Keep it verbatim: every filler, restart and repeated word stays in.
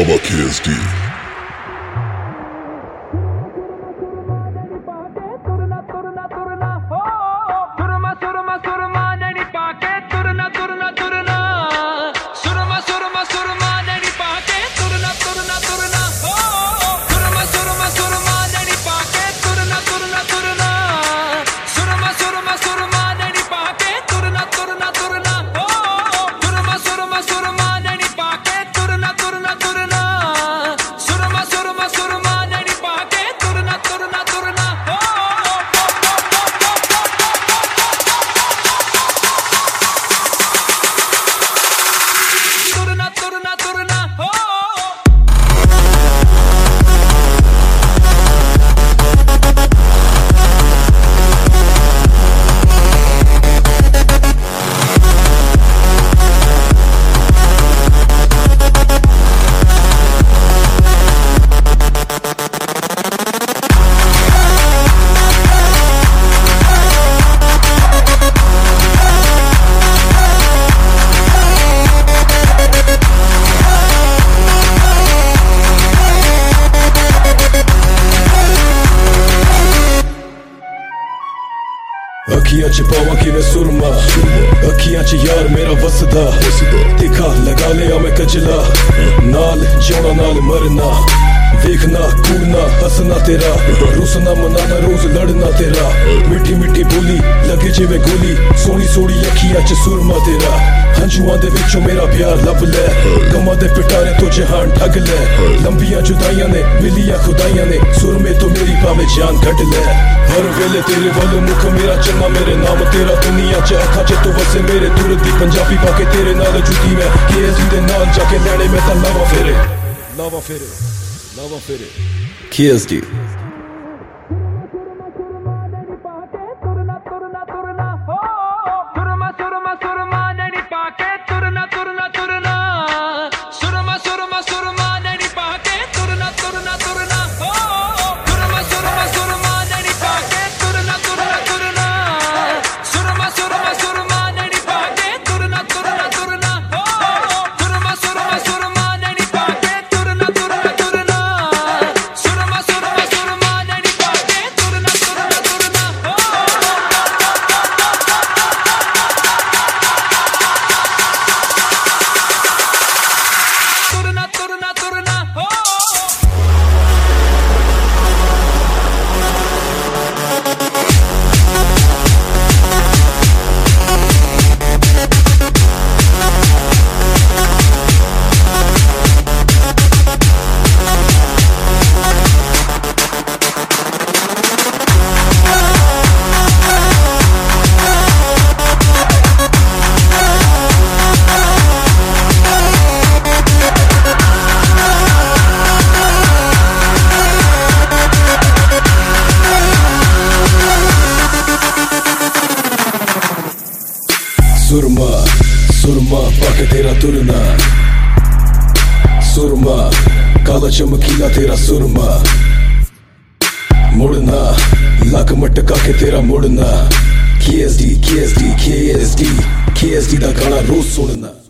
Baba K S D. अखियां च पावां कि मैं सुरमा, अखियां च यार मेरा वसदा, दिखा लगा लिया मैं कजला, नाल जोड़ा नाल मरना, देखना कूदना हंसना तेरा, रुसना मनाना रोज लड़ना तेरा, मिठी मिठी बोली लगे जिवें गोली, सोनी सोनी अखियां च सुरमा तेरा, हंजुआं दे विचों मेरा प्यार लब लै, गमां दे पिटारे तो जहान ठग लै, लंबियां जुदाइयां ने मिलियां खुदाइयां ने, सुरमे तो मेरी भावें जान कट लै, हर वेले तेरे वल मुख मेरा चन्ना मेरे नाम तेरा, दुनिया च अखा च तू वसे मेरे, दूर दी पंजाबी पाके तेरे नाल जुटी मैं, के एस डी दे नाल जाके लैने मैं तां लावा फेरे लावा फेरे लावा फेरे के एस डी। सुरमा सुरमा पाके तेरा तुरना, सुरमा काला चमकीला तेरा सुरमा, मुड़ना लक मटका के तेरा मुड़ना, K S D K S D K S D K S D दा गाना रोज सुनना।